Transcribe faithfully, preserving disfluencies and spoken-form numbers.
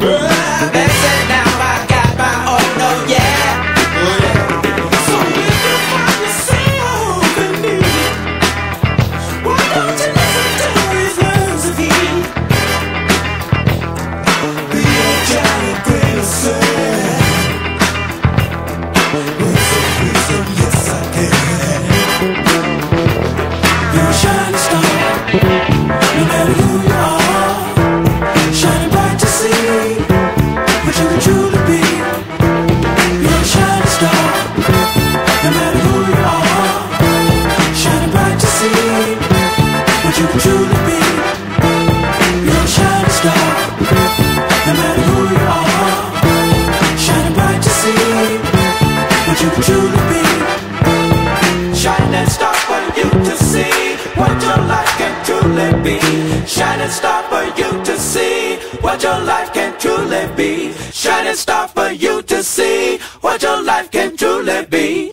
That's it, now I got my own, oh yeah. So if you find yourself in need, why don't you listen to his words of heat? Be a giant grain of sand. With some reason, yes I can. You're a shining star, no matter who you are. Shining bright to see what you can truly be. You're a shining star, no matter who you are. Shining bright to see what you can truly be. You're a shining star, no matter who you are. Shining bright to see what you can truly be. Shining star for you to see what your life can truly be. Shining star for you to see what your life can truly be. Shining star for you to see what your life can truly be.